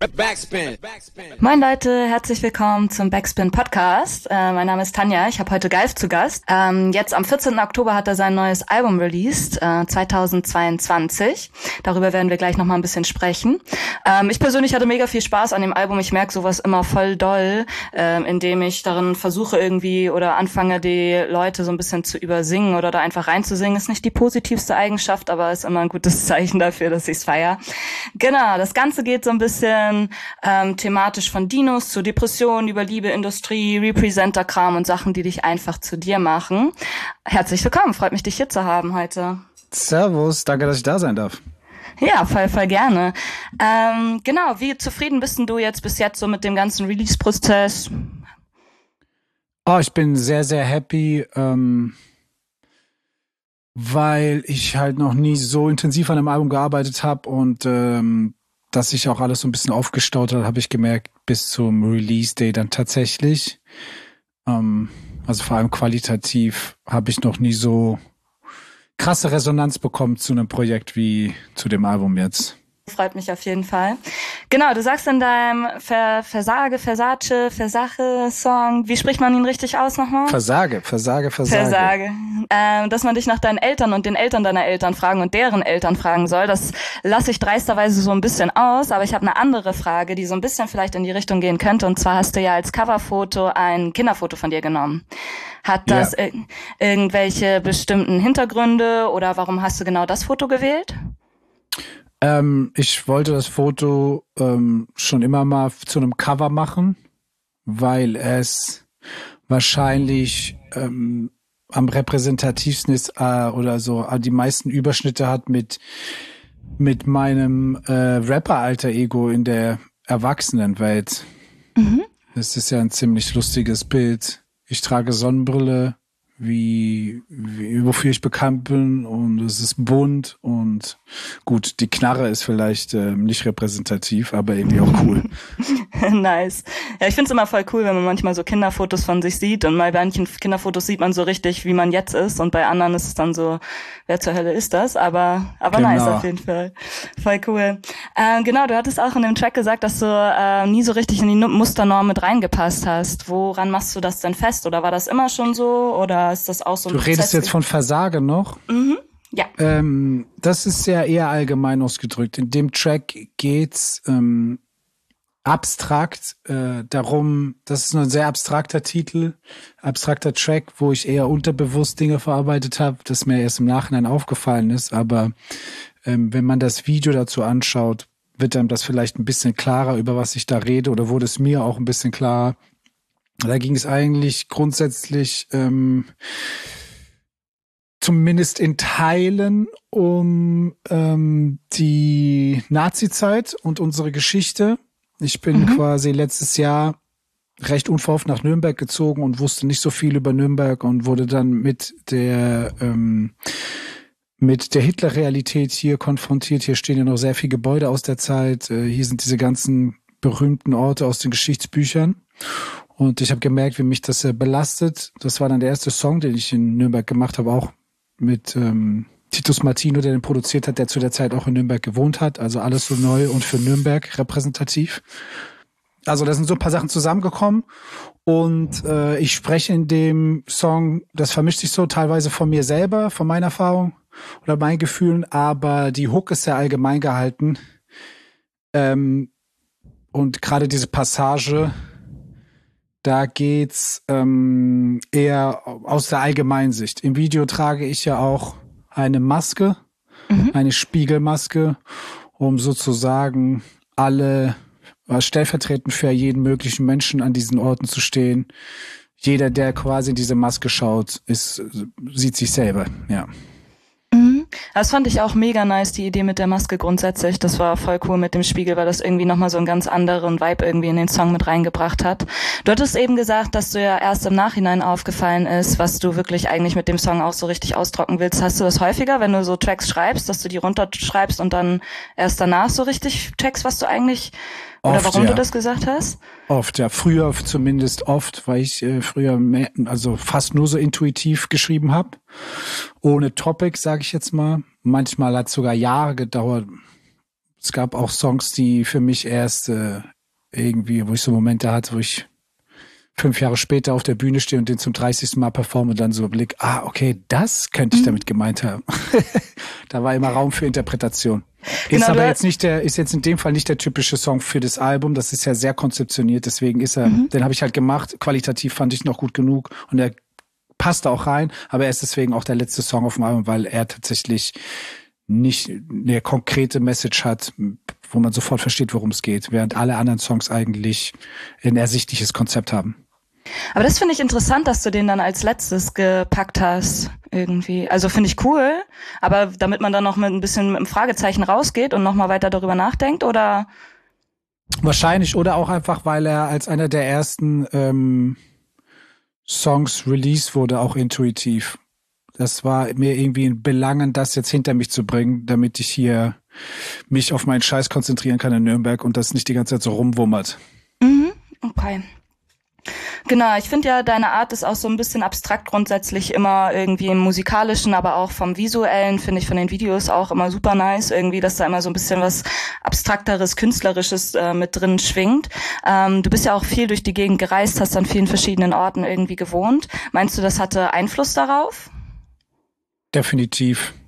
Backspin. Moin Leute, herzlich willkommen zum Backspin Podcast. Mein Name ist Tanja, ich habe heute Galf zu Gast. Jetzt am 14. Oktober hat er sein neues Album released, 2022. Darüber werden wir gleich nochmal ein bisschen sprechen. Ich persönlich hatte mega viel Spaß an dem Album. Ich merke sowas immer voll doll, indem ich darin versuche irgendwie oder anfange, die Leute so ein bisschen zu übersingen oder da einfach reinzusingen. Ist nicht die positivste Eigenschaft, aber ist immer ein gutes Zeichen dafür, dass ich's feier. Genau, das Ganze geht so ein bisschen thematisch von Dinos zu Depressionen, über Liebe, Industrie, Representer-Kram und Sachen, die dich einfach zu dir machen. Herzlich willkommen, freut mich, dich hier zu haben heute. Servus, danke, dass ich da sein darf. Ja, voll gerne. Genau, wie zufrieden bist denn du jetzt bis jetzt so mit dem ganzen Release-Prozess? Oh, ich bin sehr, sehr happy, weil ich halt noch nie so intensiv an einem Album gearbeitet habe und dass sich auch alles so ein bisschen aufgestaut hat, habe ich gemerkt, bis zum Release-Day dann tatsächlich. Also vor allem qualitativ habe ich noch nie so krasse Resonanz bekommen zu einem Projekt wie zu dem Album jetzt. Freut mich auf jeden Fall. Genau, du sagst in deinem Versace-Song, wie spricht man ihn richtig aus nochmal? Versage. Dass man dich nach deinen Eltern und den Eltern deiner Eltern fragen und deren Eltern fragen soll, das lasse ich dreisterweise so ein bisschen aus, aber ich habe eine andere Frage, die so ein bisschen vielleicht in die Richtung gehen könnte, und zwar hast du ja als Coverfoto ein Kinderfoto von dir genommen. Hat das irgendwelche bestimmten Hintergründe oder warum hast du genau das Foto gewählt? Ich wollte das Foto schon immer mal zu einem Cover machen, weil es wahrscheinlich am repräsentativsten ist oder so die meisten Überschnitte hat mit meinem Rapper-Alter-Ego in der Erwachsenenwelt. Mhm. Das ist ja ein ziemlich lustiges Bild. Ich trage Sonnenbrille, wofür ich bekannt bin, und es ist bunt und gut, die Knarre ist vielleicht nicht repräsentativ, aber irgendwie auch cool. Nice. Ja, ich find's immer voll cool, wenn man manchmal so Kinderfotos von sich sieht, und bei manchen Kinderfotos sieht man so richtig, wie man jetzt ist, und bei anderen ist es dann so, wer zur Hölle ist das? Aber genau. Nice auf jeden Fall. Voll cool. Genau, du hattest auch in dem Track gesagt, dass du nie so richtig in die Musternorm mit reingepasst hast. Woran machst du das denn fest? Oder war das immer schon so? Oder ist das auch so ein Du redest jetzt von Versage noch? Mhm. Ja. Das ist ja eher allgemein ausgedrückt. In dem Track geht's abstrakt darum, das ist ein sehr abstrakter Track, wo ich eher unterbewusst Dinge verarbeitet habe, das mir erst im Nachhinein aufgefallen ist. Aber wenn man das Video dazu anschaut, wird einem das vielleicht ein bisschen klarer, über was ich da rede, oder wurde es mir auch ein bisschen klarer. Da ging es eigentlich grundsätzlich zumindest in Teilen um die Nazi-Zeit und unsere Geschichte. Ich bin quasi letztes Jahr recht unverhofft nach Nürnberg gezogen und wusste nicht so viel über Nürnberg und wurde dann mit der Hitler-Realität hier konfrontiert. Hier stehen ja noch sehr viele Gebäude aus der Zeit. Hier sind diese ganzen berühmten Orte aus den Geschichtsbüchern. Und ich habe gemerkt, wie mich das belastet. Das war dann der erste Song, den ich in Nürnberg gemacht habe, auch mit Titus Martino, der den produziert hat, der zu der Zeit auch in Nürnberg gewohnt hat. Also alles so neu und für Nürnberg repräsentativ. Also da sind so ein paar Sachen zusammengekommen. Und ich spreche in dem Song, das vermischt sich so teilweise von mir selber, von meiner Erfahrung oder meinen Gefühlen, aber die Hook ist sehr allgemein gehalten. Und gerade diese Passage, da geht's eher aus der Allgemeinsicht. Im Video trage ich ja auch eine Maske, eine Spiegelmaske, um sozusagen alle stellvertretend für jeden möglichen Menschen an diesen Orten zu stehen. Jeder, der quasi in diese Maske schaut, sieht sich selber, ja. Das fand ich auch mega nice, die Idee mit der Maske grundsätzlich. Das war voll cool mit dem Spiegel, weil das irgendwie nochmal so einen ganz anderen Vibe irgendwie in den Song mit reingebracht hat. Du hattest eben gesagt, dass du ja erst im Nachhinein aufgefallen ist, was du wirklich eigentlich mit dem Song auch so richtig ausdrücken willst. Hast du das häufiger, wenn du so Tracks schreibst, dass du die runterschreibst und dann erst danach so richtig checkst, was du eigentlich oder oft, warum du das gesagt hast? Oft, ja. Früher zumindest oft, weil ich früher also fast nur so intuitiv geschrieben habe. Ohne Topic, sage ich jetzt mal. Manchmal hat es sogar Jahre gedauert, Es gab auch Songs, die für mich erst irgendwie, wo ich so Momente hatte, wo ich 5 Jahre später auf der Bühne stehe und den zum 30. Mal performe und dann so Blick, okay, das könnte ich damit gemeint haben. Da war immer Raum für Interpretation. Ist aber jetzt in dem Fall nicht der typische Song für das Album. Das ist ja sehr konzeptioniert, deswegen ist er, den habe ich halt gemacht. Qualitativ fand ich noch gut genug und er passt auch rein, aber er ist deswegen auch der letzte Song auf dem Album, weil er tatsächlich nicht eine konkrete Message hat, wo man sofort versteht, worum es geht, während alle anderen Songs eigentlich ein ersichtliches Konzept haben. Aber das finde ich interessant, dass du den dann als letztes gepackt hast, irgendwie. Also finde ich cool, aber damit man dann noch mit ein bisschen mit einem Fragezeichen rausgeht und nochmal weiter darüber nachdenkt, oder? Wahrscheinlich, oder auch einfach, weil er als einer der ersten Songs released wurde, auch intuitiv. Das war mir irgendwie ein Belangen, das jetzt hinter mich zu bringen, damit ich hier mich auf meinen Scheiß konzentrieren kann in Nürnberg und das nicht die ganze Zeit so rumwummert. Okay. Genau, ich finde ja, deine Art ist auch so ein bisschen abstrakt grundsätzlich immer irgendwie im Musikalischen, aber auch vom Visuellen finde ich von den Videos auch immer super nice, irgendwie, dass da immer so ein bisschen was Abstrakteres, Künstlerisches mit drin schwingt. Du bist ja auch viel durch die Gegend gereist, hast an vielen verschiedenen Orten irgendwie gewohnt. Meinst du, das hatte Einfluss darauf? Definitiv.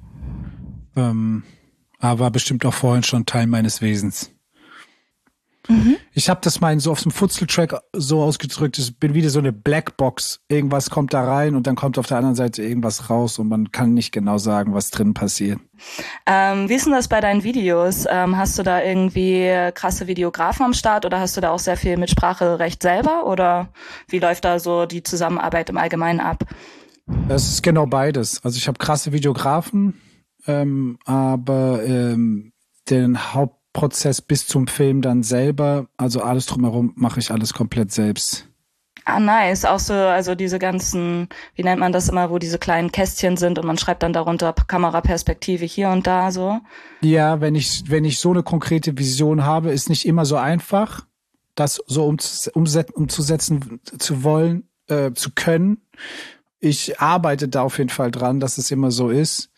Aber war bestimmt auch vorhin schon Teil meines Wesens. Ich habe das mal so auf dem Futzel-Track so ausgedrückt, ich bin wieder so eine Blackbox. Irgendwas kommt da rein und dann kommt auf der anderen Seite irgendwas raus und man kann nicht genau sagen, was drin passiert. Wie ist denn das bei deinen Videos? Hast du da irgendwie krasse Videografen am Start oder hast du da auch sehr viel Mitspracherecht selber? Oder wie läuft da so die Zusammenarbeit im Allgemeinen ab? Es ist genau beides. Also ich habe krasse Videografen, aber den Hauptprozess bis zum Film dann selber, also alles drumherum, mache ich alles komplett selbst. Ah, nice. Auch so, also diese ganzen, wie nennt man das immer, wo diese kleinen Kästchen sind und man schreibt dann darunter Kameraperspektive hier und da so. Ja, wenn ich so eine konkrete Vision habe, ist nicht immer so einfach, das so umzusetzen zu wollen, zu können. Ich arbeite da auf jeden Fall dran, dass es immer so ist.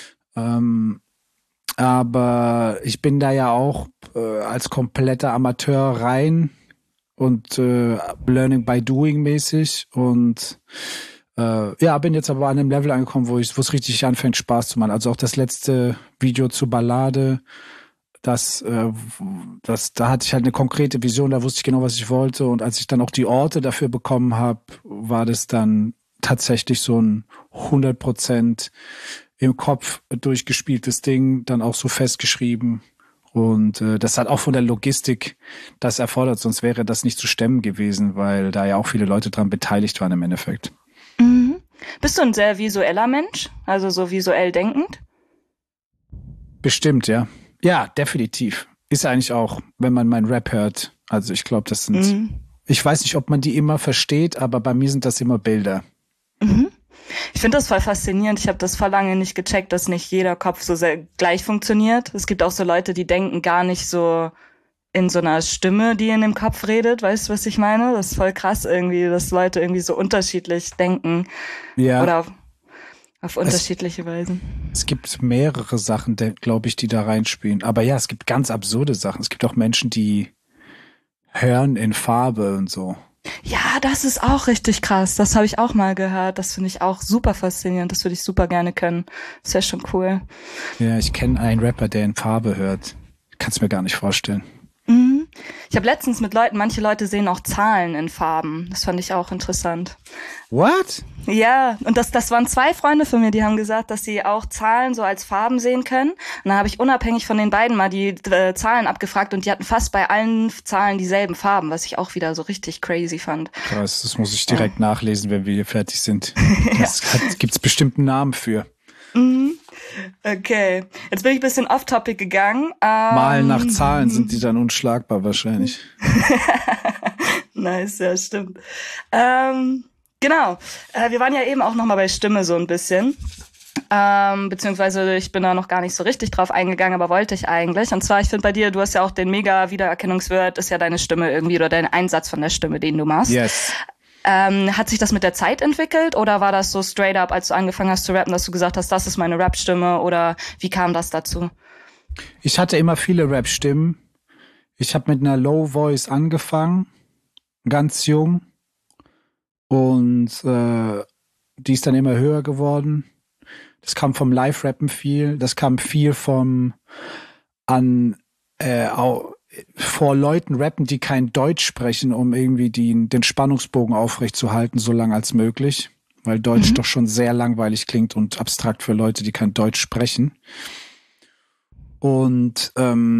Aber ich bin da ja auch als kompletter Amateur rein und Learning by Doing mäßig und bin jetzt aber an einem Level angekommen, wo es richtig anfängt Spaß zu machen. Also auch das letzte Video zur Ballade, da hatte ich halt eine konkrete Vision, da wusste ich genau, was ich wollte und als ich dann auch die Orte dafür bekommen habe, war das dann tatsächlich so ein 100% im Kopf durchgespieltes Ding, dann auch so festgeschrieben. Und das hat auch von der Logistik das erfordert, sonst wäre das nicht zu stemmen gewesen, weil da ja auch viele Leute dran beteiligt waren im Endeffekt. Bist du ein sehr visueller Mensch? Also so visuell denkend? Bestimmt, ja. Ja, definitiv. Ist eigentlich auch, wenn man meinen Rap hört. Also ich glaube, das sind, ich weiß nicht, ob man die immer versteht, aber bei mir sind das immer Bilder. Ich finde das voll faszinierend. Ich habe das vor lange nicht gecheckt, dass nicht jeder Kopf so sehr gleich funktioniert. Es gibt auch so Leute, die denken gar nicht so in so einer Stimme, die in dem Kopf redet. Weißt du, was ich meine? Das ist voll krass irgendwie, dass Leute irgendwie so unterschiedlich denken. Ja. Oder auf unterschiedliche Weisen. Es gibt mehrere Sachen, glaube ich, die da reinspielen. Aber ja, es gibt ganz absurde Sachen. Es gibt auch Menschen, die hören in Farbe und so. Ja, das ist auch richtig krass. Das habe ich auch mal gehört. Das finde ich auch super faszinierend. Das würde ich super gerne können. Das wäre schon cool. Ja, ich kenne einen Rapper, der in Farbe hört. Kann's mir gar nicht vorstellen. Ich habe letztens mit Leuten, manche Leute sehen auch Zahlen in Farben. Das fand ich auch interessant. What? Ja, und das waren 2 Freunde von mir, die haben gesagt, dass sie auch Zahlen so als Farben sehen können. Und dann habe ich unabhängig von den beiden mal die Zahlen abgefragt und die hatten fast bei allen Zahlen dieselben Farben, was ich auch wieder so richtig crazy fand. Krass, das muss ich direkt nachlesen, wenn wir hier fertig sind. Das gibt's bestimmt einen Namen für. Okay, jetzt bin ich ein bisschen off-topic gegangen. Malen nach Zahlen sind die dann unschlagbar wahrscheinlich. Nice, ja, stimmt. Genau, wir waren ja eben auch nochmal bei Stimme so ein bisschen. Beziehungsweise ich bin da noch gar nicht so richtig drauf eingegangen, aber wollte ich eigentlich. Und zwar, ich finde bei dir, du hast ja auch den mega Wiedererkennungswert, ist ja deine Stimme irgendwie oder dein Einsatz von der Stimme, den du machst. Yes. Hat sich das mit der Zeit entwickelt oder war das so straight up, als du angefangen hast zu rappen, dass du gesagt hast, das ist meine Rap-Stimme oder wie kam das dazu? Ich hatte immer viele Rap-Stimmen. Ich habe mit einer Low Voice angefangen, ganz jung. Und die ist dann immer höher geworden. Das kam vom Live-Rappen viel. Das kam viel vor Leuten rappen, die kein Deutsch sprechen, um irgendwie den Spannungsbogen aufrechtzuerhalten, so lang als möglich. Weil Deutsch doch schon sehr langweilig klingt und abstrakt für Leute, die kein Deutsch sprechen. Und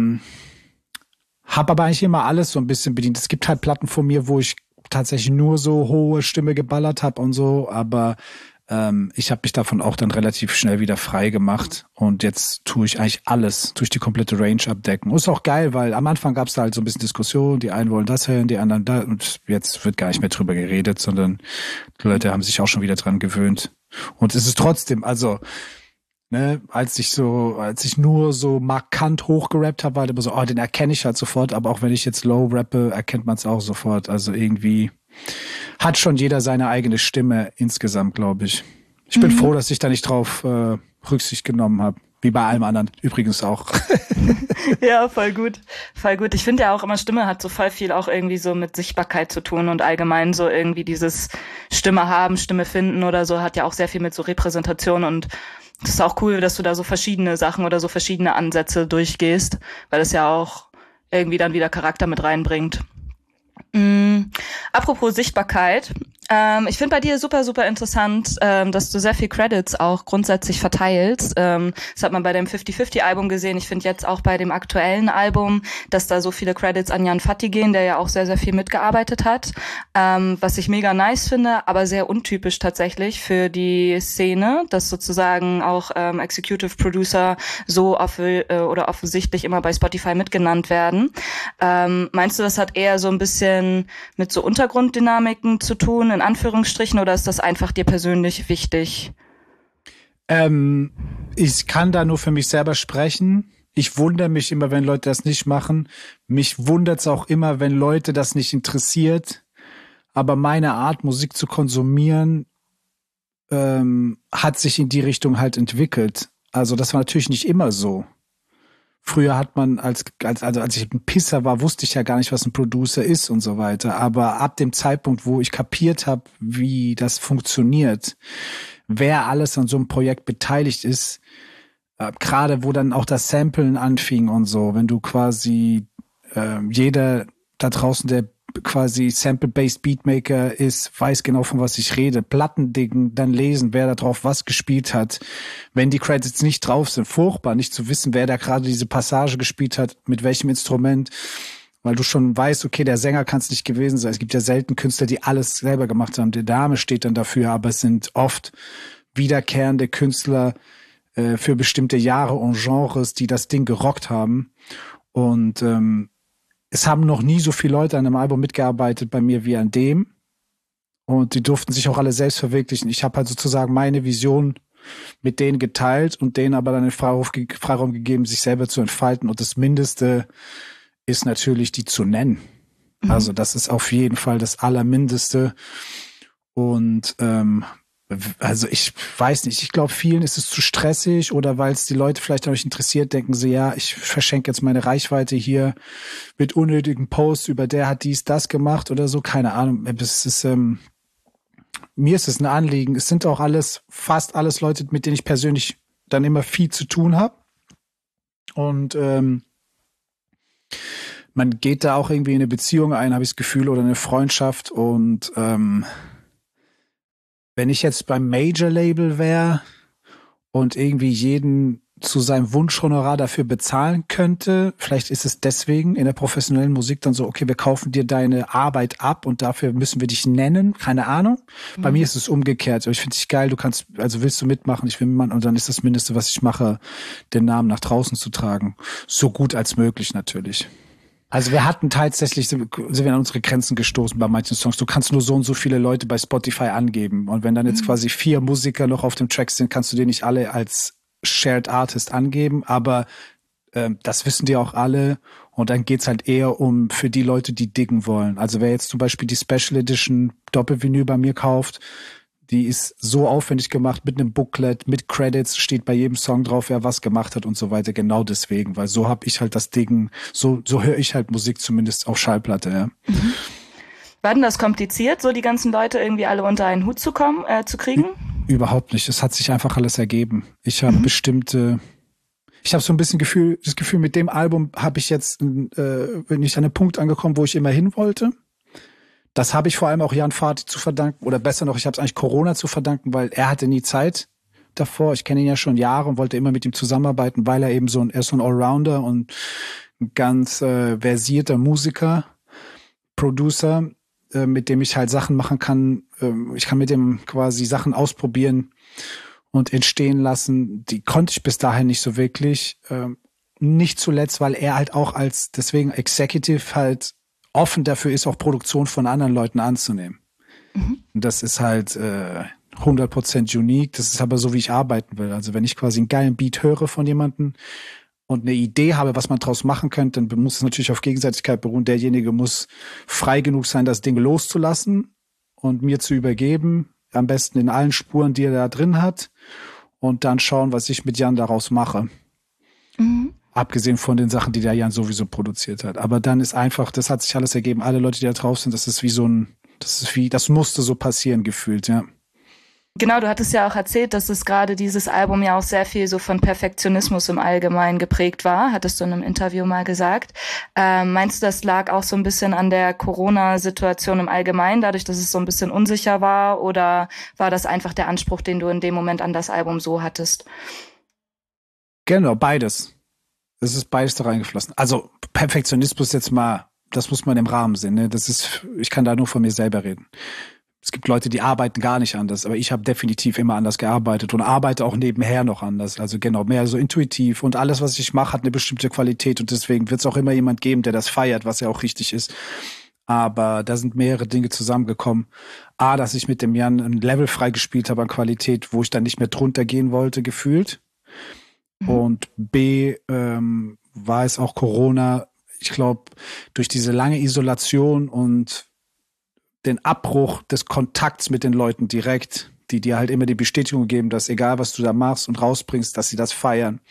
habe aber eigentlich immer alles so ein bisschen bedient. Es gibt halt Platten von mir, wo ich tatsächlich nur so hohe Stimme geballert habe und so, aber ich habe mich davon auch dann relativ schnell wieder frei gemacht und jetzt tue ich eigentlich alles, tue ich die komplette Range abdecken. Und ist auch geil, weil am Anfang gab es da halt so ein bisschen Diskussion, die einen wollen das hören, die anderen da und jetzt wird gar nicht mehr drüber geredet, sondern die Leute haben sich auch schon wieder dran gewöhnt. Und es ist trotzdem, also ne, als ich nur so markant hochgerappt habe, war immer so, den erkenne ich halt sofort, aber auch wenn ich jetzt low rappe, erkennt man es auch sofort. Also irgendwie hat schon jeder seine eigene Stimme insgesamt, glaube ich. Ich bin froh, dass ich da nicht drauf Rücksicht genommen habe. Wie bei allem anderen übrigens auch. Ja, voll gut. Voll gut. Ich finde ja auch immer, Stimme hat so voll viel auch irgendwie so mit Sichtbarkeit zu tun und allgemein so irgendwie dieses Stimme haben, Stimme finden oder so hat ja auch sehr viel mit so Repräsentation und das ist auch cool, dass du da so verschiedene Sachen oder so verschiedene Ansätze durchgehst, weil das ja auch irgendwie dann wieder Charakter mit reinbringt. Apropos Sichtbarkeit, ich finde bei dir super, super interessant, dass du sehr viel Credits auch grundsätzlich verteilst. Das hat man bei dem 50-50-Album gesehen. Ich finde jetzt auch bei dem aktuellen Album, dass da so viele Credits an Jan Fatti gehen, der ja auch sehr, sehr viel mitgearbeitet hat. Was ich mega nice finde, aber sehr untypisch tatsächlich für die Szene, dass sozusagen auch Executive Producer so oder offensichtlich immer bei Spotify mitgenannt werden. Meinst du, das hat eher so ein bisschen mit so Untergrunddynamiken zu tun, in Anführungsstrichen, oder ist das einfach dir persönlich wichtig? Ich kann da nur für mich selber sprechen. Ich wundere mich immer, wenn Leute das nicht machen. Mich wundert es auch immer, wenn Leute das nicht interessiert. Aber meine Art, Musik zu konsumieren, hat sich in die Richtung halt entwickelt. Also das war natürlich nicht immer so. Früher hat man, als ich ein Pisser war, wusste ich ja gar nicht, was ein Producer ist und so weiter. Aber ab dem Zeitpunkt, wo ich kapiert habe, wie das funktioniert, wer alles an so einem Projekt beteiligt ist, gerade wo dann auch das Samplen anfing und so, wenn du quasi jeder da draußen, der quasi Sample-Based Beatmaker ist, weiß genau, von was ich rede. Plattendicken, dann lesen, wer da drauf was gespielt hat. Wenn die Credits nicht drauf sind, furchtbar, nicht zu wissen, wer da gerade diese Passage gespielt hat, mit welchem Instrument, weil du schon weißt, okay, der Sänger kann es nicht gewesen sein. Es gibt ja selten Künstler, die alles selber gemacht haben. Der Name steht dann dafür, aber es sind oft wiederkehrende Künstler für bestimmte Jahre und Genres, die das Ding gerockt haben. Und es haben noch nie so viele Leute an einem Album mitgearbeitet bei mir wie an dem. Und die durften sich auch alle selbst verwirklichen. Ich habe halt sozusagen meine Vision mit denen geteilt und denen aber dann den Freiraum gegeben, sich selber zu entfalten. Und das Mindeste ist natürlich, die zu nennen. Also das ist auf jeden Fall das Allermindeste. Und also ich weiß nicht, ich glaube, vielen ist es zu stressig oder weil es die Leute vielleicht auch nicht interessiert, denken sie, ja, ich verschenke jetzt meine Reichweite hier mit unnötigen Posts über der hat dies, das gemacht oder so, keine Ahnung. Es ist, mir ist es ein Anliegen. Es sind auch fast alles Leute, mit denen ich persönlich dann immer viel zu tun habe. Und man geht da auch irgendwie in eine Beziehung ein, habe ich das Gefühl, oder eine Freundschaft und wenn ich jetzt beim Major-Label wäre und irgendwie jeden zu seinem Wunschhonorar dafür bezahlen könnte, vielleicht ist es deswegen in der professionellen Musik dann so, okay, wir kaufen dir deine Arbeit ab und dafür müssen wir dich nennen, keine Ahnung. Bei mir ist es umgekehrt. Ich finde dich geil, willst du mitmachen, ich will mitmachen und dann ist das Mindeste, was ich mache, den Namen nach draußen zu tragen. So gut als möglich natürlich. Also wir hatten tatsächlich, sind wir an unsere Grenzen gestoßen bei manchen Songs. Du kannst nur so und so viele Leute bei Spotify angeben. Und wenn dann jetzt quasi 4 Musiker noch auf dem Track sind, kannst du die nicht alle als Shared Artist angeben. Aber das wissen die auch alle. Und dann geht's halt eher für die Leute, die diggen wollen. Also wer jetzt zum Beispiel die Special Edition Doppelvinyl bei mir kauft, Die ist so aufwendig gemacht mit einem Booklet, mit Credits, steht bei jedem Song drauf, wer was gemacht hat und so weiter. Genau deswegen, weil so habe ich halt das Ding, so höre ich halt Musik zumindest auf Schallplatte, ja. Mhm. War denn das kompliziert, so die ganzen Leute irgendwie alle unter einen Hut zu kriegen? Überhaupt nicht. Es hat sich einfach alles ergeben. Ich habe ich habe so ein bisschen das Gefühl, mit dem Album habe ich jetzt, bin ich an einem Punkt angekommen, wo ich immer hin wollte. Das habe ich vor allem auch Jan Fatih zu verdanken, oder besser noch, ich habe es eigentlich Corona zu verdanken, weil er hatte nie Zeit davor. Ich kenne ihn ja schon Jahre und wollte immer mit ihm zusammenarbeiten, weil er eben er ist so ein Allrounder und ein ganz versierter Musiker, Producer, mit dem ich halt Sachen machen kann. Ich kann mit dem quasi Sachen ausprobieren und entstehen lassen. Die konnte ich bis dahin nicht so wirklich. Nicht zuletzt, weil er halt auch deswegen Executive halt offen dafür ist, auch Produktion von anderen Leuten anzunehmen. Mhm. Und das ist halt 100% unique. Das ist aber so, wie ich arbeiten will. Also wenn ich quasi einen geilen Beat höre von jemandem und eine Idee habe, was man draus machen könnte, dann muss es natürlich auf Gegenseitigkeit beruhen. Derjenige muss frei genug sein, das Ding loszulassen und mir zu übergeben. Am besten in allen Spuren, die er da drin hat. Und dann schauen, was ich mit Jan daraus mache. Mhm. Abgesehen von den Sachen, die der Jan sowieso produziert hat. Aber dann ist einfach, das hat sich alles ergeben. Alle Leute, die da drauf sind, das musste so passieren gefühlt, ja. Genau, du hattest ja auch erzählt, dass es gerade dieses Album ja auch sehr viel so von Perfektionismus im Allgemeinen geprägt war, hattest du in einem Interview mal gesagt. Meinst du, das lag auch so ein bisschen an der Corona-Situation im Allgemeinen, dadurch, dass es so ein bisschen unsicher war? Oder war das einfach der Anspruch, den du in dem Moment an das Album so hattest? Genau, beides. Es ist beides da reingeflossen. Also Perfektionismus jetzt mal, das muss man im Rahmen sehen. Ne? Ich kann da nur von mir selber reden. Es gibt Leute, die arbeiten gar nicht anders, aber ich habe definitiv immer anders gearbeitet und arbeite auch nebenher noch anders. Also genau, mehr so intuitiv und alles, was ich mache, hat eine bestimmte Qualität und deswegen wird es auch immer jemand geben, der das feiert, was ja auch richtig ist. Aber da sind mehrere Dinge zusammengekommen. A, dass ich mit dem Jan ein Level freigespielt habe an Qualität, wo ich dann nicht mehr drunter gehen wollte, gefühlt. Und B, war es auch Corona, ich glaube, durch diese lange Isolation und den Abbruch des Kontakts mit den Leuten direkt, die dir halt immer die Bestätigung geben, dass egal, was du da machst und rausbringst, dass sie das feiern.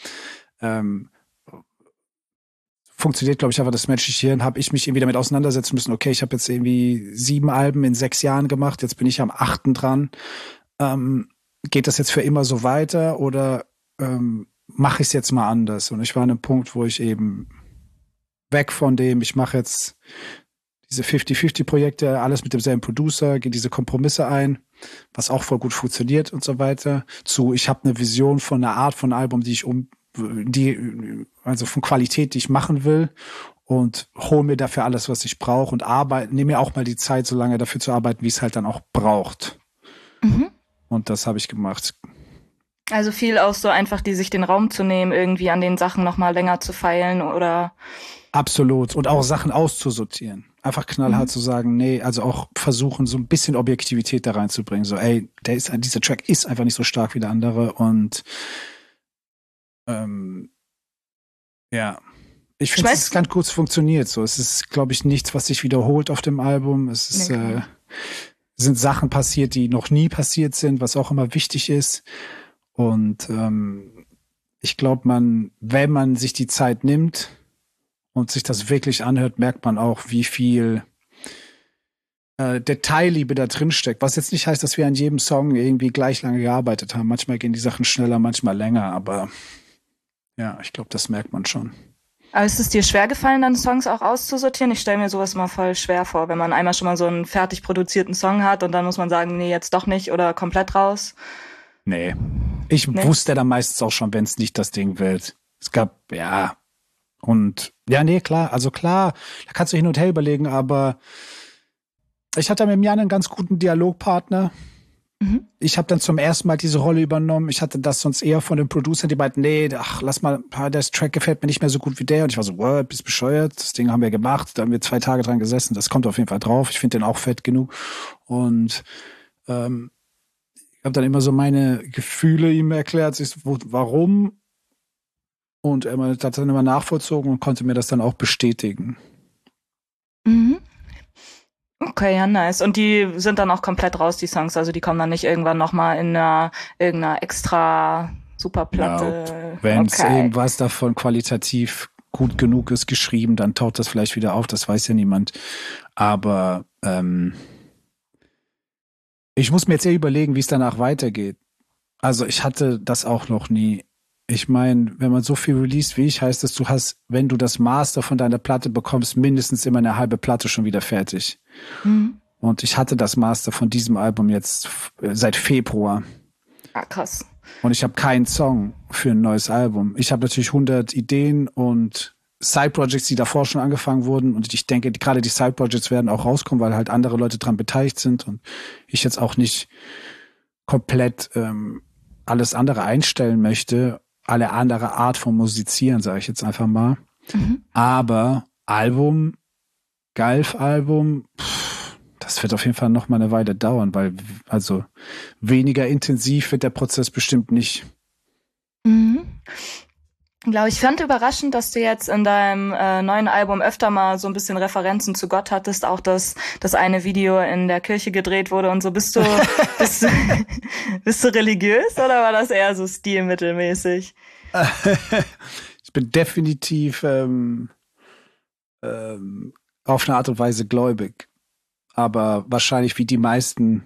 Funktioniert, glaube ich, einfach das menschliche Hirn. Habe ich mich irgendwie damit auseinandersetzen müssen. Okay, ich habe jetzt irgendwie 7 Alben in 6 Jahren gemacht, jetzt bin ich am 8. dran. Geht das jetzt für immer so weiter oder mache ich es jetzt mal anders? Und ich war an einem Punkt, wo ich eben weg von dem, ich mache jetzt diese 50-50-Projekte, alles mit demselben Producer, gehe diese Kompromisse ein, was auch voll gut funktioniert und so weiter, ich habe eine Vision von einer Art von Album, also von Qualität, die ich machen will und hole mir dafür alles, was ich brauche und nehme mir auch mal die Zeit, so lange dafür zu arbeiten, wie es halt dann auch braucht. Mhm. Und das habe ich gemacht. Also viel auch so einfach, sich den Raum zu nehmen, irgendwie an den Sachen nochmal länger zu feilen oder... Absolut. Und auch Sachen auszusortieren. Einfach knallhart zu sagen, nee, also auch versuchen, so ein bisschen Objektivität da reinzubringen. So, ey, dieser Track ist einfach nicht so stark wie der andere und ja. Ich finde, es ist ganz gut funktioniert. So, es ist, glaube ich, nichts, was sich wiederholt auf dem Album. Es ist, sind Sachen passiert, die noch nie passiert sind, was auch immer wichtig ist. Und ich glaube, wenn man sich die Zeit nimmt und sich das wirklich anhört, merkt man auch, wie viel Detailliebe da drin steckt. Was jetzt nicht heißt, dass wir an jedem Song irgendwie gleich lange gearbeitet haben. Manchmal gehen die Sachen schneller, manchmal länger, aber ja, ich glaube, das merkt man schon. Aber ist es dir schwer gefallen, dann Songs auch auszusortieren? Ich stelle mir sowas mal voll schwer vor, wenn man einmal schon mal so einen fertig produzierten Song hat und dann muss man sagen, nee, jetzt doch nicht oder komplett raus. Nee. Ich wusste dann meistens auch schon, wenn es nicht das Ding wird. Es gab, ja, und ja, nee, klar, da kannst du hin und her überlegen, aber ich hatte mit Jan einen ganz guten Dialogpartner. Mhm. Ich habe dann zum ersten Mal diese Rolle übernommen. Ich hatte das sonst eher von den Producern, die meinten, nee, lass mal, der Track gefällt mir nicht mehr so gut wie der. Und ich war so, bist bescheuert, das Ding haben wir gemacht, da haben wir 2 Tage dran gesessen, das kommt auf jeden Fall drauf. Ich finde den auch fett genug. Und ich habe dann immer so meine Gefühle ihm erklärt, warum. Und er hat dann immer nachvollzogen und konnte mir das dann auch bestätigen. Mhm. Okay, ja, nice. Und die sind dann auch komplett raus, die Songs, also die kommen dann nicht irgendwann nochmal in irgendeiner extra Superplatte. Ja, wenn es irgendwas davon qualitativ gut genug ist geschrieben, dann taucht das vielleicht wieder auf, das weiß ja niemand. Aber ich muss mir jetzt eher überlegen, wie es danach weitergeht. Also ich hatte das auch noch nie. Ich meine, wenn man so viel released wie ich, heißt das, du hast, wenn du das Master von deiner Platte bekommst, mindestens immer eine halbe Platte schon wieder fertig. Mhm. Und ich hatte das Master von diesem Album jetzt seit Februar. Ah, krass. Und ich habe keinen Song für ein neues Album. Ich habe natürlich 100 Ideen und Side-Projects, die davor schon angefangen wurden. Und ich denke, gerade die Side-Projects werden auch rauskommen, weil halt andere Leute dran beteiligt sind. Und ich jetzt auch nicht komplett alles andere einstellen möchte. Alle andere Art von Musizieren, sage ich jetzt einfach mal. Mhm. Aber Album, Galf-Album, das wird auf jeden Fall noch mal eine Weile dauern, weil also weniger intensiv wird der Prozess bestimmt nicht. Mhm. Ich fand überraschend, dass du jetzt in deinem neuen Album öfter mal so ein bisschen Referenzen zu Gott hattest, auch dass das eine Video in der Kirche gedreht wurde und so. Bist du religiös oder war das eher so stilmittelmäßig? Ich bin definitiv auf eine Art und Weise gläubig, aber wahrscheinlich wie die meisten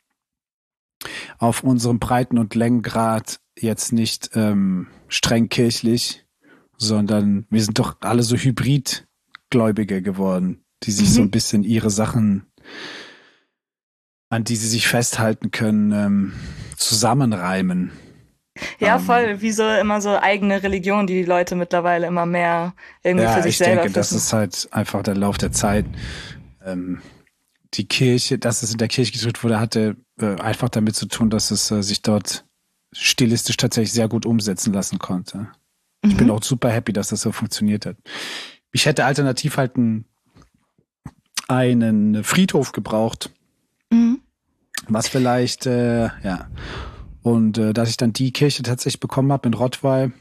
auf unserem Breiten- und Längengrad jetzt nicht streng kirchlich, sondern wir sind doch alle so Hybridgläubige geworden, die sich so ein bisschen ihre Sachen, an die sie sich festhalten können, zusammenreimen. Ja, voll, wie so immer so eigene Religion, die Leute mittlerweile immer mehr irgendwie für sich selber denke, das ist halt einfach der Lauf der Zeit. Die Kirche, dass es in der Kirche gedrückt wurde, hatte einfach damit zu tun, dass es sich dort stilistisch tatsächlich sehr gut umsetzen lassen konnte. Ich bin auch super happy, dass das so funktioniert hat. Ich hätte alternativ halt einen Friedhof gebraucht, was vielleicht, und dass ich dann die Kirche tatsächlich bekommen habe in Rottweil,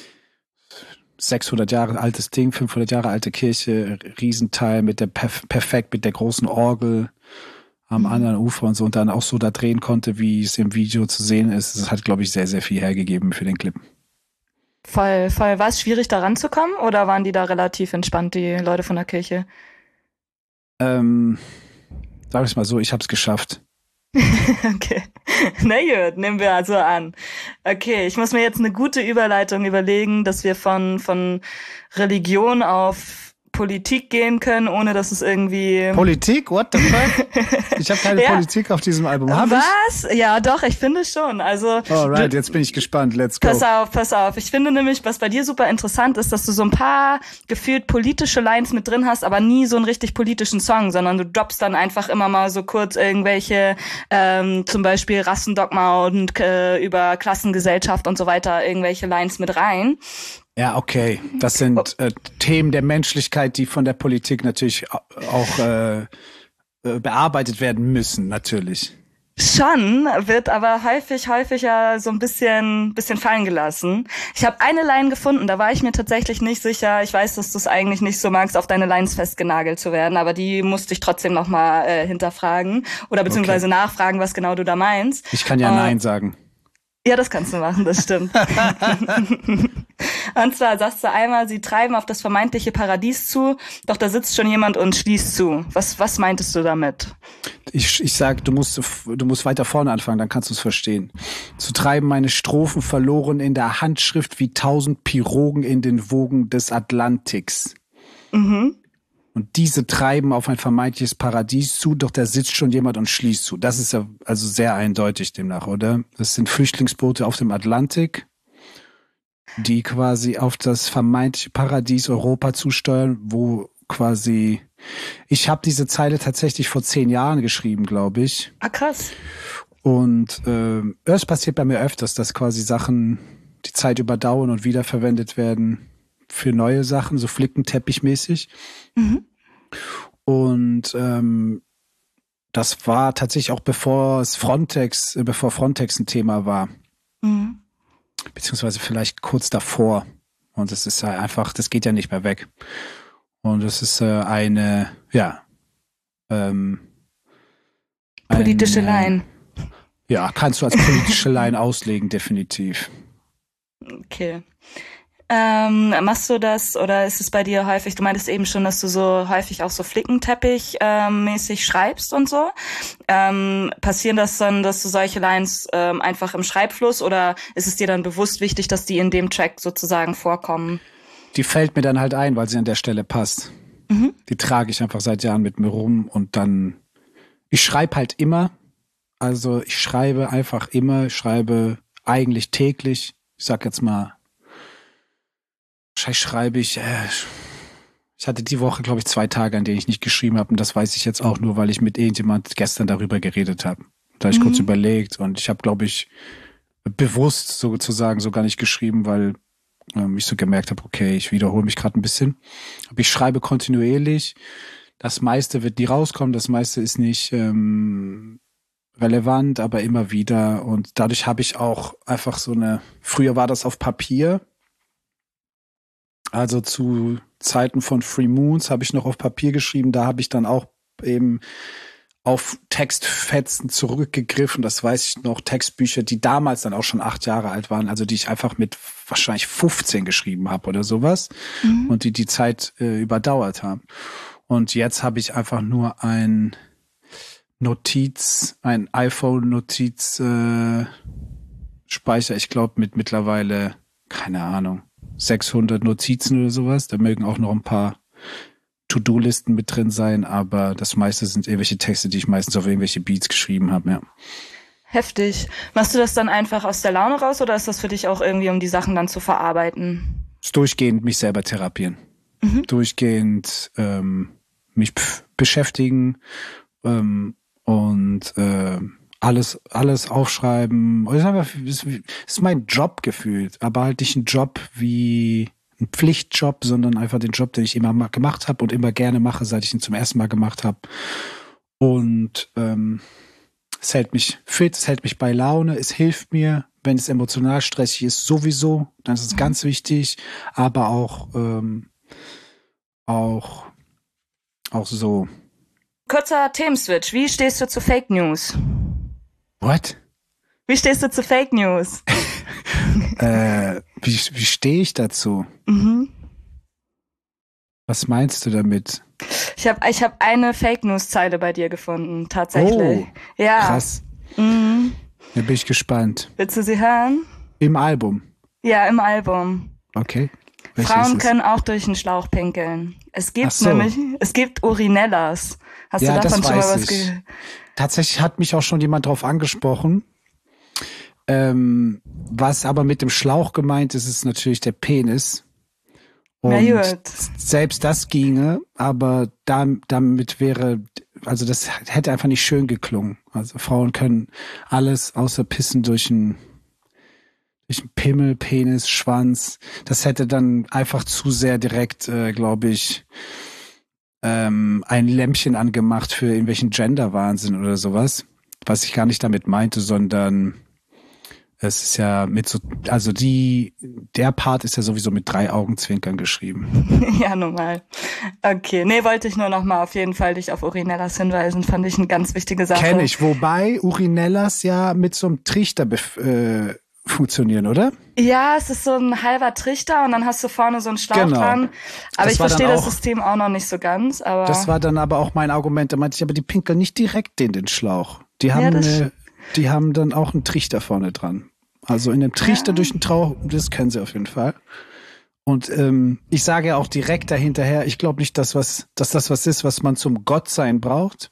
600 Jahre altes Ding, 500 Jahre alte Kirche, Riesenteil mit der perfekt mit der großen Orgel am anderen Ufer und so und dann auch so da drehen konnte, wie es im Video zu sehen ist. Das hat, glaube ich, sehr, sehr viel hergegeben für den Clip. Voll. War es schwierig, da ranzukommen oder waren die da relativ entspannt, die Leute von der Kirche? Sag ich mal so, ich hab's geschafft. Okay. Na gut, nehmen wir also an. Okay, ich muss mir jetzt eine gute Überleitung überlegen, dass wir von Religion auf Politik gehen können, ohne dass es irgendwie... Politik? What the fuck? Ich habe keine Politik auf diesem Album. Was? Ja, doch, ich finde schon. Also, alright, jetzt bin ich gespannt. Let's go. Pass auf. Ich finde nämlich, was bei dir super interessant ist, dass du so ein paar gefühlt politische Lines mit drin hast, aber nie so einen richtig politischen Song, sondern du droppst dann einfach immer mal so kurz irgendwelche, zum Beispiel Rassendogma und über Klassengesellschaft und so weiter, irgendwelche Lines mit rein. Ja, okay. Das sind Themen der Menschlichkeit, die von der Politik natürlich auch bearbeitet werden müssen, natürlich. Schon, wird aber häufiger so ein bisschen fallen gelassen. Ich habe eine Line gefunden, da war ich mir tatsächlich nicht sicher. Ich weiß, dass du es eigentlich nicht so magst, auf deine Lines festgenagelt zu werden, aber die musste ich trotzdem nochmal hinterfragen oder beziehungsweise nachfragen, was genau du da meinst. Ich kann ja Nein sagen. Ja, das kannst du machen, das stimmt. Und zwar sagst du einmal, sie treiben auf das vermeintliche Paradies zu, doch da sitzt schon jemand und schließt zu. Was meintest du damit? Ich sag, du musst weiter vorne anfangen, dann kannst du es verstehen. Zu treiben meine Strophen verloren in der Handschrift wie 1000 Pirogen in den Wogen des Atlantiks. Mhm. Und diese treiben auf ein vermeintliches Paradies zu, doch da sitzt schon jemand und schließt zu. Das ist ja also sehr eindeutig demnach, oder? Das sind Flüchtlingsboote auf dem Atlantik, die quasi auf das vermeintliche Paradies Europa zusteuern, wo quasi... Ich habe diese Zeile tatsächlich vor 10 Jahren geschrieben, glaube ich. Ah, krass. Und es passiert bei mir öfters, dass quasi Sachen die Zeit überdauern und wiederverwendet werden für neue Sachen, so flickenteppichmäßig. Mhm. Und das war tatsächlich auch bevor Frontex ein Thema war. Mhm. Beziehungsweise vielleicht kurz davor. Und es ist halt einfach, das geht ja nicht mehr weg. Und es ist Politische Line. Ja, kannst du als politische Line auslegen, definitiv. Okay. Machst du das oder ist es bei dir häufig, du meintest eben schon, dass du so häufig auch so Flickenteppich mäßig schreibst und so. Passieren das dann, dass du solche Lines einfach im Schreibfluss oder ist es dir dann bewusst wichtig, dass die in dem Track sozusagen vorkommen? Die fällt mir dann halt ein, weil sie an der Stelle passt. Mhm. Die trage ich einfach seit Jahren mit mir rum und dann, ich schreibe halt immer, also ich schreibe einfach immer, ich schreibe eigentlich täglich, ich sag jetzt mal, wahrscheinlich schreibe ich hatte die Woche, glaube ich, 2 Tage, an denen ich nicht geschrieben habe. Und das weiß ich jetzt auch nur, weil ich mit irgendjemand gestern darüber geredet habe. Da habe ich kurz überlegt und ich habe, glaube ich, bewusst sozusagen so gar nicht geschrieben, weil ich so gemerkt habe, okay, ich wiederhole mich gerade ein bisschen. Aber ich schreibe kontinuierlich. Das meiste wird nie rauskommen. Das meiste ist nicht relevant, aber immer wieder. Und dadurch habe ich auch einfach so eine, früher war das auf Papier. Also zu Zeiten von Free Moons habe ich noch auf Papier geschrieben. Da habe ich dann auch eben auf Textfetzen zurückgegriffen. Das weiß ich noch, Textbücher, die damals dann auch schon 8 Jahre alt waren. Also die ich einfach mit wahrscheinlich 15 geschrieben habe oder sowas. Und die Zeit überdauert haben. Und jetzt habe ich einfach nur ein iPhone-Notiz-Speicher. Ich glaube mit mittlerweile, keine Ahnung, 600 Notizen oder sowas. Da mögen auch noch ein paar To-Do-Listen mit drin sein, aber das meiste sind irgendwelche Texte, die ich meistens auf irgendwelche Beats geschrieben habe, ja. Heftig. Machst du das dann einfach aus der Laune raus oder ist das für dich auch irgendwie, um die Sachen dann zu verarbeiten? Ist durchgehend mich selber therapieren. Durchgehend mich beschäftigen und alles aufschreiben. Es ist mein Job gefühlt, aber halt nicht ein Job wie ein Pflichtjob, sondern einfach den Job, den ich immer mal gemacht habe und immer gerne mache, seit ich ihn zum ersten Mal gemacht habe. Und es hält mich fit, es hält mich bei Laune, es hilft mir, wenn es emotional stressig ist, sowieso, dann ist es ganz wichtig, aber auch so. Kurzer Themenswitch. Wie stehst du zu Fake News? What? Wie stehst du zu Fake News? Wie stehe ich dazu? Was meinst du damit? Ich hab eine Fake News Zeile bei dir gefunden, tatsächlich. Oh, ja. Krass. Da bin ich gespannt. Willst du sie hören? Im Album? Ja, im Album. Okay. Frauen können auch durch den Schlauch pinkeln. Es gibt Urinellas. Hast du davon schon mal was gehört? Tatsächlich hat mich auch schon jemand drauf angesprochen. Was aber mit dem Schlauch gemeint ist, ist natürlich der Penis. Und selbst das ginge, aber damit wäre, also das hätte einfach nicht schön geklungen. Also Frauen können alles außer pissen durch einen Pimmel, Penis, Schwanz. Das hätte dann einfach zu sehr direkt, glaube ich, ein Lämpchen angemacht für irgendwelchen Gender-Wahnsinn oder sowas. Was ich gar nicht damit meinte, sondern es ist ja mit so, also der Part ist ja sowieso mit 3 Augenzwinkern geschrieben. Ja, normal. Okay, nee, wollte ich nur noch mal auf jeden Fall dich auf Urinellas hinweisen. Fand ich eine ganz wichtige Sache. Kenn ich, wobei Urinellas ja mit so einem Trichter funktionieren, oder? Ja, es ist so ein halber Trichter und dann hast du vorne so einen Schlauch dran. Aber ich verstehe das System auch noch nicht so ganz. Aber das war dann aber auch mein Argument. Da meinte ich, aber die pinkeln nicht direkt in den Schlauch. Die haben dann auch einen Trichter vorne dran. Also in dem Trichter durch den Trauch, das können sie auf jeden Fall. Und ich sage ja auch direkt dahinterher, ich glaube nicht, dass das was ist, was man zum Gottsein braucht.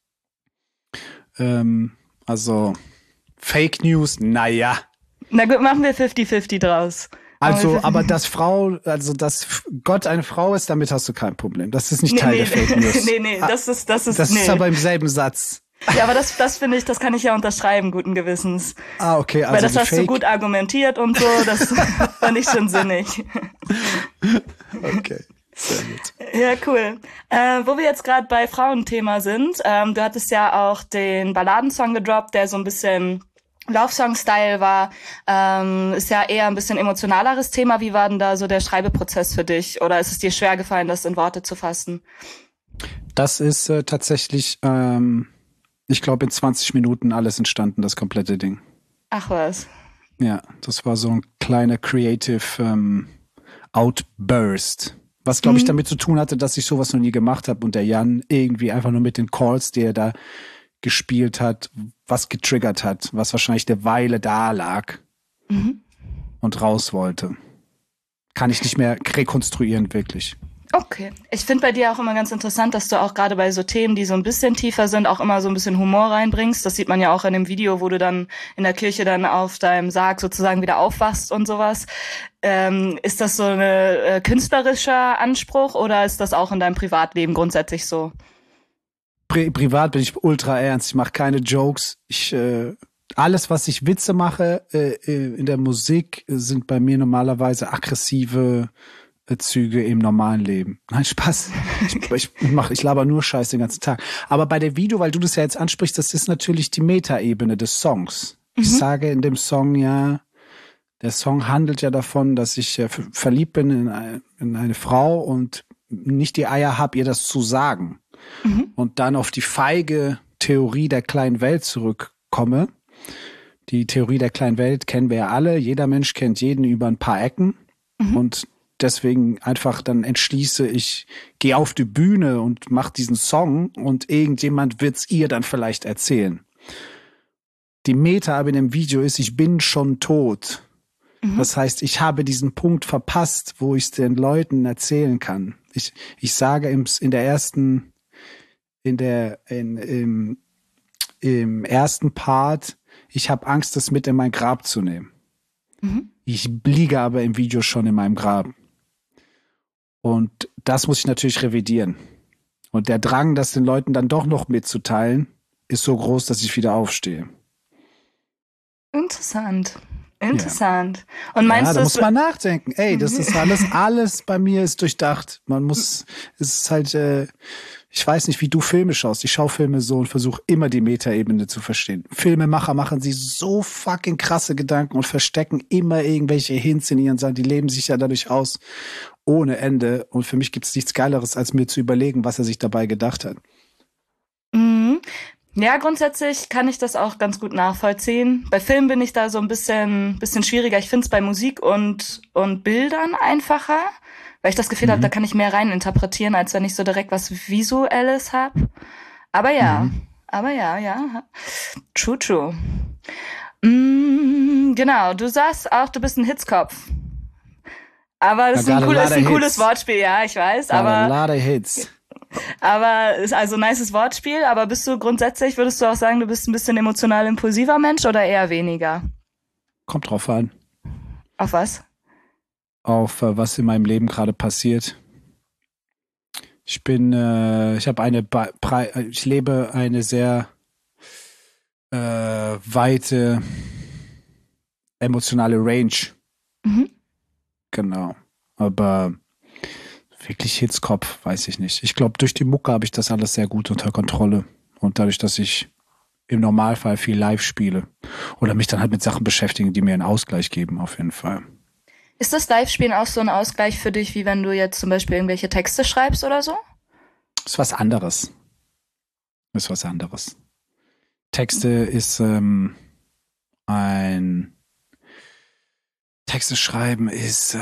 Also Fake News, naja. Na gut, machen wir 50-50 draus. Also, aber dass Gott eine Frau ist, damit hast du kein Problem. Das ist nicht Teil der Fake News. Nee, das ist aber im selben Satz. Ja, aber das finde ich, das kann ich ja unterschreiben, guten Gewissens. Ah, okay. Also weil das hast du gut argumentiert und so, das fand ich schon sinnig. Okay, sehr gut. Ja, cool. Wo wir jetzt gerade bei Frauenthema sind, du hattest ja auch den Balladensong gedroppt, der so ein bisschen Love-Song-Style war, ist ja eher ein bisschen emotionaleres Thema. Wie war denn da so der Schreibeprozess für dich? Oder ist es dir schwer gefallen, das in Worte zu fassen? Das ist tatsächlich Ich glaube, in 20 Minuten alles entstanden, das komplette Ding. Ach was. Ja, das war so ein kleiner Creative Outburst. Was, glaube ich, damit zu tun hatte, dass ich sowas noch nie gemacht habe und der Jan irgendwie einfach nur mit den Calls, die er da gespielt hat, was getriggert hat, was wahrscheinlich eine Weile da lag und raus wollte. Kann ich nicht mehr rekonstruieren, wirklich. Okay. Ich finde bei dir auch immer ganz interessant, dass du auch gerade bei so Themen, die so ein bisschen tiefer sind, auch immer so ein bisschen Humor reinbringst. Das sieht man ja auch in dem Video, wo du dann in der Kirche dann auf deinem Sarg sozusagen wieder aufwachst und sowas. Ist das so ein künstlerischer Anspruch oder ist das auch in deinem Privatleben grundsätzlich so? Privat bin ich ultra ernst. Ich mache keine Jokes. Alles, was ich Witze mache in der Musik, sind bei mir normalerweise aggressive Züge im normalen Leben. Nein, Spaß. Ich laber nur Scheiß den ganzen Tag. Aber bei der Video, weil du das ja jetzt ansprichst, das ist natürlich die Metaebene des Songs. Ich sage in dem Song ja, der Song handelt ja davon, dass ich verliebt bin in eine Frau und nicht die Eier habe, ihr das zu sagen. Und dann auf die feige Theorie der kleinen Welt zurückkomme. Die Theorie der kleinen Welt kennen wir ja alle. Jeder Mensch kennt jeden über ein paar Ecken. Und deswegen einfach dann entschließe ich, gehe auf die Bühne und mache diesen Song und irgendjemand wird's ihr dann vielleicht erzählen. Die Meta aber in dem Video ist, ich bin schon tot. Das heißt, ich habe diesen Punkt verpasst, wo ich es den Leuten erzählen kann. Ich sage im ersten Part, ich habe Angst, das mit in mein Grab zu nehmen. Ich liege aber im Video schon in meinem Grab. Und das muss ich natürlich revidieren. Und der Drang, das den Leuten dann doch noch mitzuteilen, ist so groß, dass ich wieder aufstehe. Interessant. Und meinst ja, du, da muss man nachdenken. Ey, das ist alles bei mir ist durchdacht. Es ist halt, ich weiß nicht, wie du Filme schaust. Ich schaue Filme so und versuche immer die Metaebene zu verstehen. Filmemacher machen sich so fucking krasse Gedanken und verstecken immer irgendwelche Hints in ihren Sachen. Die leben sich ja dadurch aus ohne Ende. Und für mich gibt es nichts Geileres, als mir zu überlegen, was er sich dabei gedacht hat. Ja, grundsätzlich kann ich das auch ganz gut nachvollziehen. Bei Filmen bin ich da so ein bisschen schwieriger. Ich finde es bei Musik und Bildern einfacher, weil ich das Gefühl habe, da kann ich mehr rein interpretieren, als wenn ich so direkt was Visuelles habe. Aber ja, True. Genau, du sagst auch, du bist ein Hitzkopf. Aber das ist ein cooles Wortspiel, ja, ich weiß. Aber ist also nices Wortspiel, aber bist du grundsätzlich, würdest du auch sagen, du bist ein bisschen emotional impulsiver Mensch oder eher weniger? Kommt drauf an. Auf was? Auf was in meinem Leben gerade passiert. Ich lebe eine sehr weite emotionale Range. Genau. Aber wirklich Hitzkopf, weiß ich nicht. Ich glaube, durch die Mucke habe ich das alles sehr gut unter Kontrolle. Und dadurch, dass ich im Normalfall viel live spiele oder mich dann halt mit Sachen beschäftige, die mir einen Ausgleich geben, auf jeden Fall. Ist das Live-Spielen auch so ein Ausgleich für dich, wie wenn du jetzt zum Beispiel irgendwelche Texte schreibst oder so? Ist was anderes. Texte ist Texte schreiben ist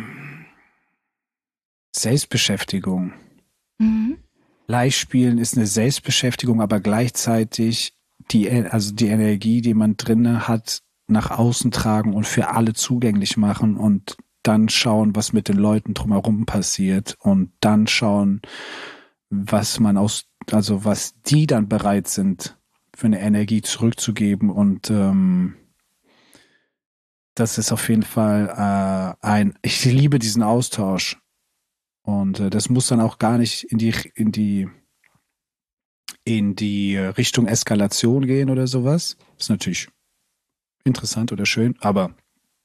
Selbstbeschäftigung. Live spielen ist eine Selbstbeschäftigung, aber gleichzeitig die Energie, die man drinne hat, nach außen tragen und für alle zugänglich machen und dann schauen, was mit den Leuten drumherum passiert und dann schauen, was die dann bereit sind, für eine Energie zurückzugeben und das ist auf jeden Fall ich liebe diesen Austausch und das muss dann auch gar nicht in die Richtung Eskalation gehen oder sowas. Ist natürlich interessant oder schön, aber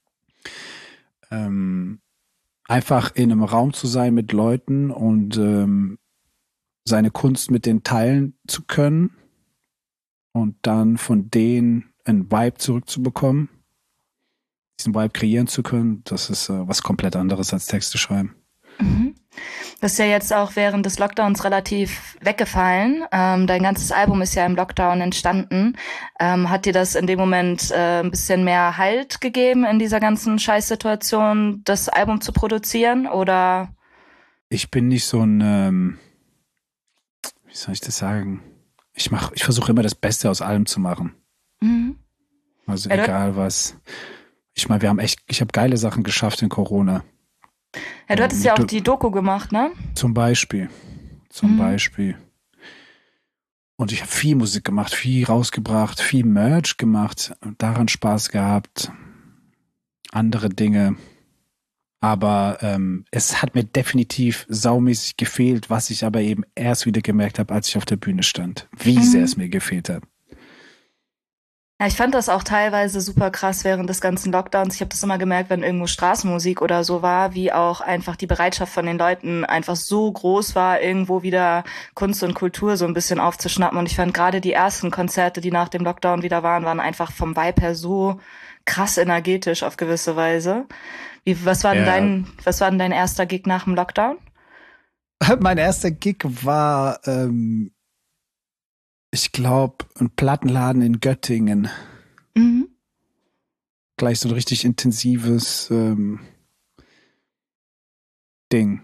einfach in einem Raum zu sein mit Leuten und seine Kunst mit denen teilen zu können und dann von denen einen Vibe zurückzubekommen, diesen Vibe kreieren zu können, das ist was komplett anderes als Texte schreiben. Das ist ja jetzt auch während des Lockdowns relativ weggefallen. Dein ganzes Album ist ja im Lockdown entstanden. Hat dir das in dem Moment ein bisschen mehr Halt gegeben, in dieser ganzen Scheißsituation das Album zu produzieren? Oder? Ich bin nicht so ein, wie soll ich das sagen? Ich versuche immer das Beste aus allem zu machen. Mhm. Also Ja, egal was. Ich meine, ich habe geile Sachen geschafft in Corona. du hattest ja auch die Doku gemacht, ne? Zum Beispiel. Mhm. Und ich habe viel Musik gemacht, viel rausgebracht, viel Merch gemacht, daran Spaß gehabt, andere Dinge. Aber es hat mir definitiv saumäßig gefehlt, was ich aber eben erst wieder gemerkt habe, als ich auf der Bühne stand. Wie sehr es Mhm. mir gefehlt hat. Ja, ich fand das auch teilweise super krass während des ganzen Lockdowns. Ich habe das immer gemerkt, wenn irgendwo Straßenmusik oder so war, wie auch einfach die Bereitschaft von den Leuten einfach so groß war, irgendwo wieder Kunst und Kultur so ein bisschen aufzuschnappen. Und ich fand gerade die ersten Konzerte, die nach dem Lockdown wieder waren einfach vom Vibe her so krass energetisch auf gewisse Weise. Ja. Was war denn dein erster Gig nach dem Lockdown? Mein erster Gig war, ich glaube, ein Plattenladen in Göttingen. Mhm. Gleich so ein richtig intensives Ding.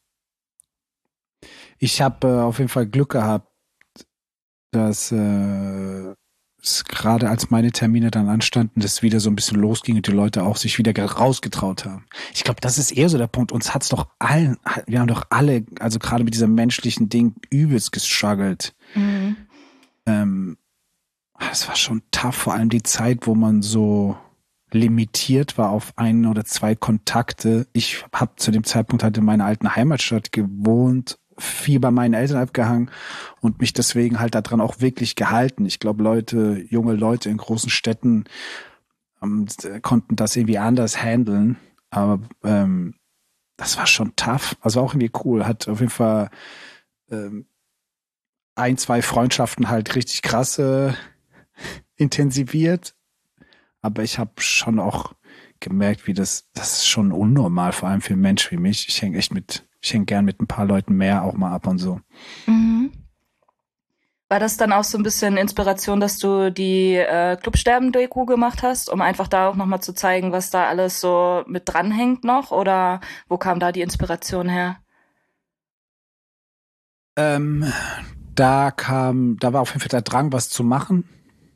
Ich habe auf jeden Fall Glück gehabt, dass es gerade als meine Termine dann anstanden, das wieder so ein bisschen losging und die Leute auch sich wieder rausgetraut haben. Ich glaube, das ist eher so der Punkt. Uns hat's doch allen, wir haben doch alle, also gerade mit diesem menschlichen Ding, übelst gestruggelt. Mhm. Ähm, Es war schon tough, vor allem die Zeit, wo man so limitiert war auf ein oder zwei Kontakte. Ich habe zu dem Zeitpunkt halt in meiner alten Heimatstadt gewohnt, viel bei meinen Eltern abgehangen und mich deswegen halt daran auch wirklich gehalten. Ich glaube, junge Leute in großen Städten konnten das irgendwie anders handeln, aber das war schon tough. Also auch irgendwie cool. Hat auf jeden Fall ähm, ein, zwei Freundschaften halt richtig krass intensiviert. Aber ich habe schon auch gemerkt, das ist schon unnormal, vor allem für einen Mensch wie mich. Ich hänge gern mit ein paar Leuten mehr auch mal ab und so. Mhm. War das dann auch so ein bisschen Inspiration, dass du die Clubsterben-Doku gemacht hast, um einfach da auch nochmal zu zeigen, was da alles so mit dranhängt noch? Oder wo kam da die Inspiration her? Ähm, da war auf jeden Fall der Drang, was zu machen.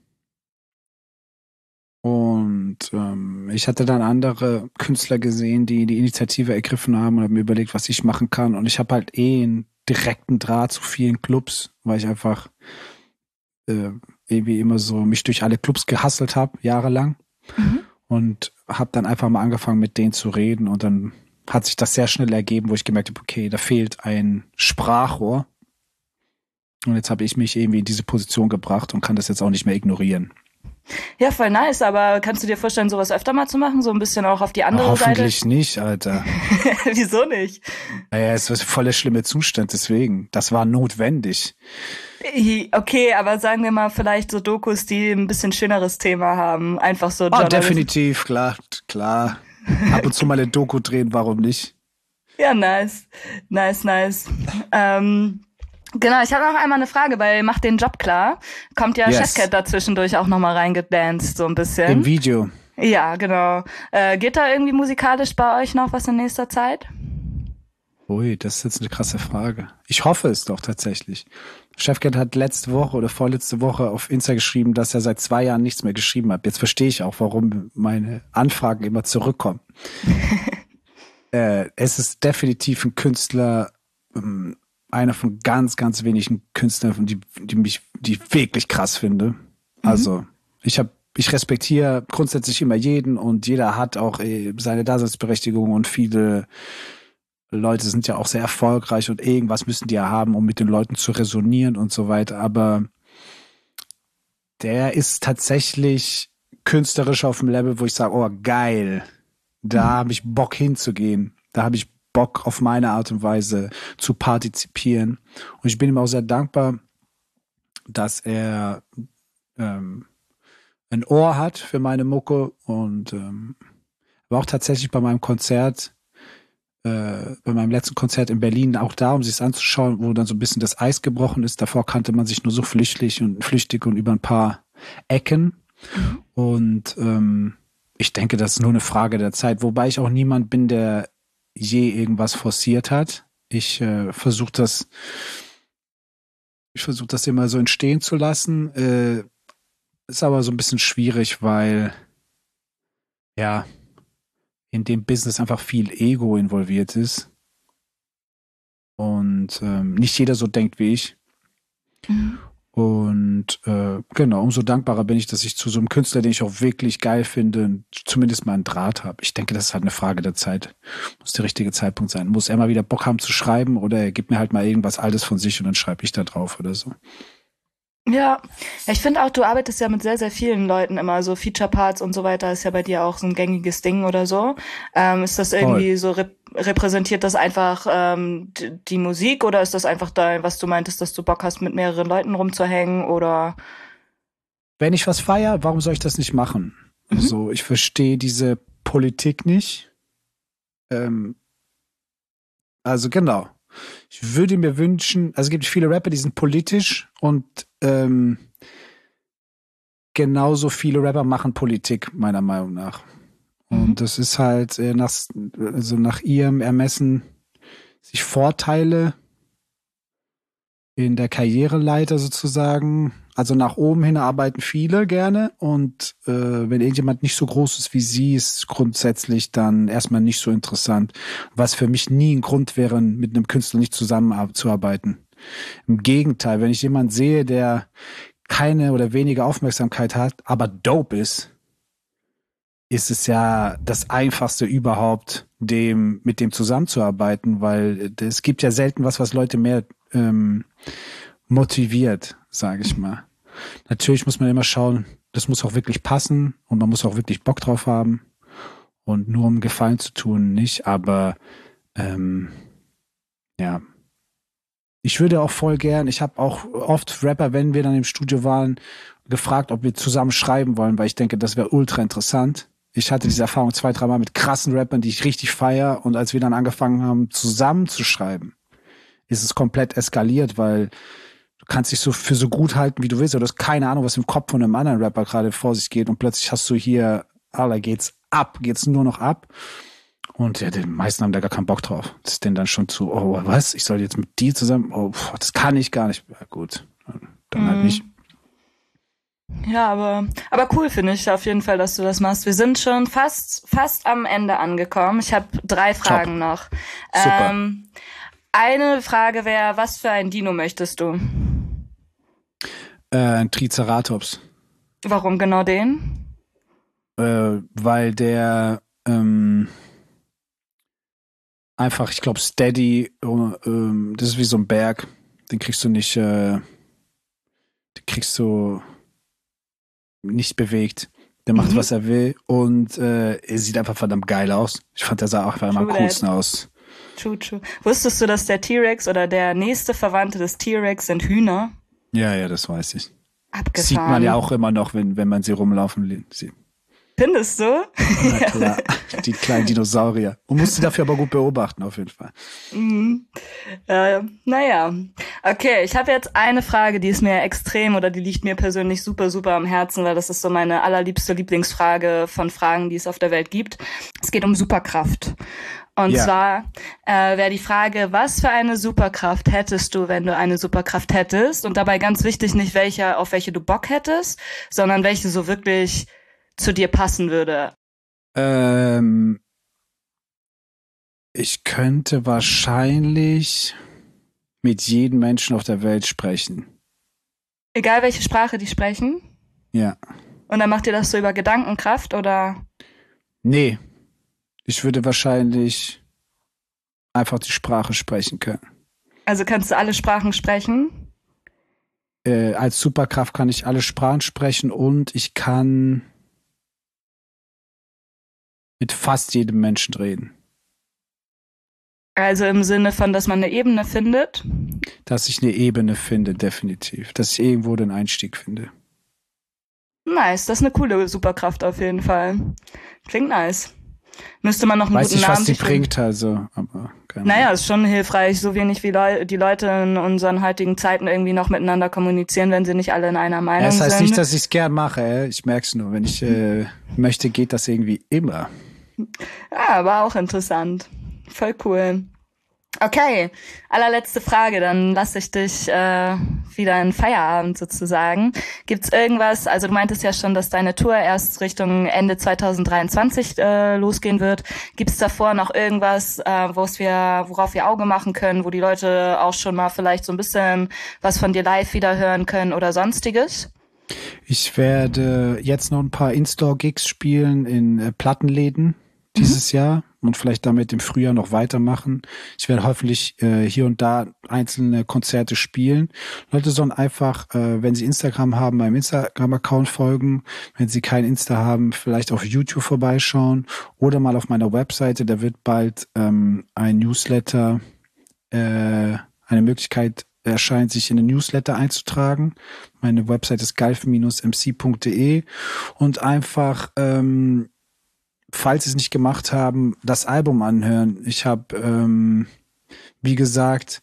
Und ich hatte dann andere Künstler gesehen, die die Initiative ergriffen haben und habe mir überlegt, was ich machen kann. Und ich habe halt einen direkten Draht zu vielen Clubs, weil ich einfach äh, irgendwie immer so mich durch alle Clubs gehustelt habe, jahrelang. Mhm. Und habe dann einfach mal angefangen, mit denen zu reden. Und dann hat sich das sehr schnell ergeben, wo ich gemerkt habe, okay, da fehlt ein Sprachrohr. Und jetzt habe ich mich irgendwie in diese Position gebracht und kann das jetzt auch nicht mehr ignorieren. Ja, voll nice, aber kannst du dir vorstellen, sowas öfter mal zu machen? So ein bisschen auch auf die Aber andere Seite? hoffentlich nicht, Alter. Wieso nicht? Naja, es war voll der schlimme Zustand, deswegen. Das war notwendig. Okay, aber sagen wir mal vielleicht so Dokus, die ein bisschen schöneres Thema haben. Einfach so Oh, Journalismus. definitiv, klar, klar. Ab und zu mal eine Doku drehen, warum nicht? Ja, nice. Nice, nice. Ähm, genau, ich habe noch einmal eine Frage bei Mach den Job klar. Kommt ja Yes. Chefcat dazwischendurch auch nochmal reingedanced, so ein Im bisschen. Video. Ja, genau. Geht da irgendwie musikalisch bei euch noch was in nächster Zeit? Ui, das ist jetzt eine krasse Frage. Ich hoffe es doch tatsächlich. Chefcat hat letzte Woche oder vorletzte Woche auf Insta geschrieben, dass er seit 2 Jahren nichts mehr geschrieben hat. Jetzt verstehe ich auch, warum meine Anfragen immer zurückkommen. Es ist definitiv ein Künstler, einer von ganz, ganz wenigen Künstlern, die ich wirklich krass finde. Mhm. Also, ich respektiere grundsätzlich immer jeden und jeder hat auch seine Daseinsberechtigung und viele Leute sind ja auch sehr erfolgreich und irgendwas müssen die ja haben, um mit den Leuten zu resonieren und so weiter. Aber der ist tatsächlich künstlerisch auf dem Level, wo ich sage, oh geil, da Mhm. habe ich Bock hinzugehen. Da habe ich Bock auf meine Art und Weise zu partizipieren. Und ich bin ihm auch sehr dankbar, dass er ähm, ein Ohr hat für meine Mucke und war auch tatsächlich bei meinem Konzert bei meinem letzten Konzert in Berlin auch da, um sich es anzuschauen, wo dann so ein bisschen das Eis gebrochen ist. Davor kannte man sich nur so flüchtig und über ein paar Ecken. Mhm. Und ich denke, das ist nur eine Frage der Zeit, wobei ich auch niemand bin, der je irgendwas forciert hat. Ich versuche das immer so entstehen zu lassen. Ist aber so ein bisschen schwierig, weil ja in dem Business einfach viel Ego involviert ist und nicht jeder so denkt wie ich. Mhm. Und genau, umso dankbarer bin ich, dass ich zu so einem Künstler, den ich auch wirklich geil finde, zumindest mal einen Draht habe. Ich denke, das ist halt eine Frage der Zeit. Muss der richtige Zeitpunkt sein. Muss er mal wieder Bock haben zu schreiben oder er gibt mir halt mal irgendwas Altes von sich und dann schreibe ich da drauf oder so. Ja, ich finde auch, du arbeitest ja mit sehr, sehr vielen Leuten immer, so Feature-Parts und so weiter ist ja bei dir auch so ein gängiges Ding oder so. Ist das irgendwie so, repräsentiert das einfach die Musik oder ist das einfach da, was du meintest, dass du Bock hast, mit mehreren Leuten rumzuhängen oder? Wenn ich was feiere, warum soll ich das nicht machen? Mhm. Also ich verstehe diese Politik nicht. Also genau. Ich würde mir wünschen, also es gibt viele Rapper, die sind politisch und genauso viele Rapper machen Politik, meiner Meinung nach. Und Mhm. das ist halt nach ihrem Ermessen sich Vorteile in der Karriereleiter sozusagen, also nach oben hin arbeiten viele gerne und wenn irgendjemand nicht so groß ist wie sie, ist grundsätzlich dann erstmal nicht so interessant, was für mich nie ein Grund wäre, mit einem Künstler nicht zusammenzuarbeiten. Im Gegenteil, wenn ich jemanden sehe, der keine oder weniger Aufmerksamkeit hat, aber dope ist es ja das Einfachste überhaupt, mit dem zusammenzuarbeiten, weil es gibt ja selten was Leute mehr motiviert, sage ich mal. Natürlich muss man immer schauen, das muss auch wirklich passen und man muss auch wirklich Bock drauf haben und nur um Gefallen zu tun nicht, aber ja. Ich würde auch voll gern, ich habe auch oft Rapper, wenn wir dann im Studio waren, gefragt, ob wir zusammen schreiben wollen, weil ich denke, das wäre ultra interessant. Ich hatte diese Erfahrung 2, 3 Mal mit krassen Rappern, die ich richtig feier und als wir dann angefangen haben, zusammen zu schreiben, ist es komplett eskaliert, weil du kannst dich so für so gut halten, wie du willst, aber du hast keine Ahnung, was im Kopf von einem anderen Rapper gerade vor sich geht und plötzlich hast du hier, geht's nur noch ab. Und ja, die meisten haben da gar keinen Bock drauf. Das ist denen dann schon zu, oh, was? Ich soll jetzt mit dir zusammen? Oh, das kann ich gar nicht. Ja, gut, dann halt nicht. Ja, aber cool finde ich auf jeden Fall, dass du das machst. Wir sind schon fast am Ende angekommen. Ich habe 3 Fragen Top. noch. Super. Eine Frage wäre, was für ein Dino möchtest du? Ein Triceratops. Warum genau den? Weil der einfach, ich glaube, steady, das ist wie so ein Berg. Den kriegst du nicht, nicht bewegt. Der macht, was er will und er sieht einfach verdammt geil aus. Ich fand, der sah auch einfach immer am coolsten aus. True. Wusstest du, dass der T-Rex oder der nächste Verwandte des T-Rex sind Hühner? Ja, das weiß ich. Abgefahren. Sieht man ja auch immer noch, wenn man sie rumlaufen sieht. Findest du? Na klar, die kleinen Dinosaurier. Und musst sie dafür aber gut beobachten, auf jeden Fall. Naja. Okay, ich habe jetzt eine Frage, die ist mir extrem oder die liegt mir persönlich super, super am Herzen, weil das ist so meine allerliebste Lieblingsfrage von Fragen, die es auf der Welt gibt. Es geht um Superkraft. Und zwar wäre die Frage, was für eine Superkraft hättest du, wenn du eine Superkraft hättest? Und dabei ganz wichtig, nicht auf welche du Bock hättest, sondern welche so wirklich zu dir passen würde. Ich könnte wahrscheinlich mit jedem Menschen auf der Welt sprechen. Egal welche Sprache die sprechen? Ja. Und dann macht ihr das so über Gedankenkraft, oder? Nee. Ich würde wahrscheinlich einfach die Sprache sprechen können. Also kannst du alle Sprachen sprechen? Als Superkraft kann ich alle Sprachen sprechen und ich kann mit fast jedem Menschen reden. Also im Sinne von, dass man eine Ebene findet? Dass ich eine Ebene finde, definitiv. Dass ich irgendwo den Einstieg finde. Nice, das ist eine coole Superkraft auf jeden Fall. Klingt nice. Müsste man noch einen Weiß guten nicht, Namen was die finden. bringt, also, aber keine Naja, ist schon hilfreich, so wenig wie die Leute in unseren heutigen Zeiten irgendwie noch miteinander kommunizieren, wenn sie nicht alle in einer Meinung Das heißt sind. nicht, dass ich es gern mache, ich merke es nur. Wenn ich möchte, geht das irgendwie immer. Ja, aber auch interessant. Voll cool. Okay, allerletzte Frage, dann lasse ich dich wieder in Feierabend sozusagen. Gibt's irgendwas, also du meintest ja schon, dass deine Tour erst Richtung Ende 2023 losgehen wird. Gibt's davor noch irgendwas, worauf wir Auge machen können, wo die Leute auch schon mal vielleicht so ein bisschen was von dir live wieder hören können oder sonstiges? Ich werde jetzt noch ein paar In-Store-Gigs spielen in Plattenläden dieses Jahr und vielleicht damit im Frühjahr noch weitermachen. Ich werde hoffentlich hier und da einzelne Konzerte spielen. Leute sollen einfach, wenn sie Instagram haben, meinem Instagram-Account folgen. Wenn sie kein Insta haben, vielleicht auf YouTube vorbeischauen oder mal auf meiner Webseite. Da wird bald ein Newsletter, eine Möglichkeit erscheint, sich in den Newsletter einzutragen. Meine Website ist galf-mc.de und einfach falls sie es nicht gemacht haben, das Album anhören. Ich habe, wie gesagt,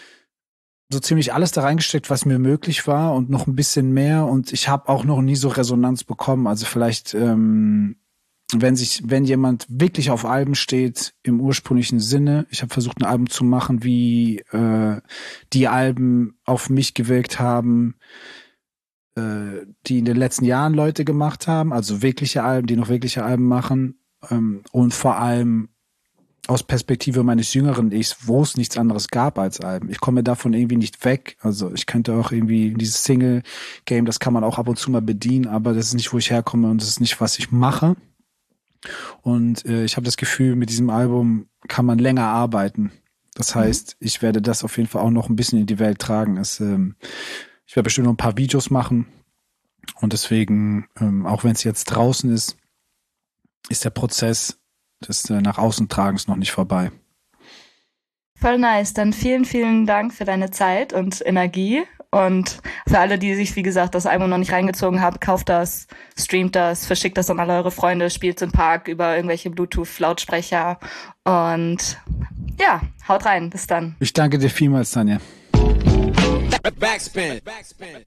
so ziemlich alles da reingesteckt, was mir möglich war und noch ein bisschen mehr. Und ich habe auch noch nie so Resonanz bekommen. Also vielleicht, wenn jemand wirklich auf Alben steht, im ursprünglichen Sinne. Ich habe versucht, ein Album zu machen, wie die Alben auf mich gewirkt haben, die in den letzten Jahren Leute gemacht haben, also wirkliche Alben, die noch wirkliche Alben machen, und vor allem aus Perspektive meines jüngeren Ichs, wo es nichts anderes gab als Alben. Ich komme davon irgendwie nicht weg. Also ich könnte auch irgendwie dieses Single-Game, das kann man auch ab und zu mal bedienen, aber das ist nicht, wo ich herkomme und das ist nicht, was ich mache. Und ich habe das Gefühl, mit diesem Album kann man länger arbeiten. Das heißt, ich werde das auf jeden Fall auch noch ein bisschen in die Welt tragen. Ich werde bestimmt noch ein paar Videos machen und deswegen, auch wenn es jetzt draußen ist der Prozess des nach außen Tragens noch nicht vorbei. Voll nice. Dann vielen, vielen Dank für deine Zeit und Energie. Und für alle, die sich, wie gesagt, das Album noch nicht reingezogen haben, kauft das, streamt das, verschickt das an alle eure Freunde, spielt im Park über irgendwelche Bluetooth-Lautsprecher. Und ja, haut rein. Bis dann. Ich danke dir vielmals, Tanja. Backspin.